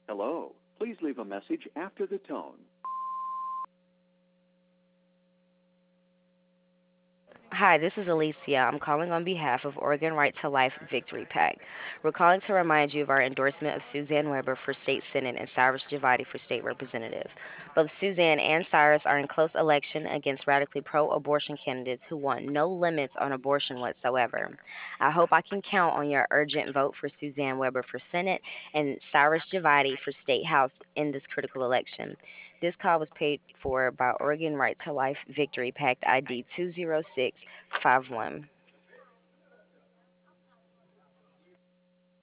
Hello. Please leave a message after the tone. Hi, this is Alicia. I'm calling on behalf of Oregon Right to Life Victory PAC. We're calling to remind you of our endorsement of Suzanne Weber for state senate and Cyrus Javati for state representative. Both Suzanne and Cyrus are in close election against radically pro-abortion candidates who want no limits on abortion whatsoever. I hope I can count on your urgent vote for Suzanne Weber for Senate and Cyrus Javati for State House in this critical election. This call was paid for by Oregon Right to Life Victory PAC ID 20651.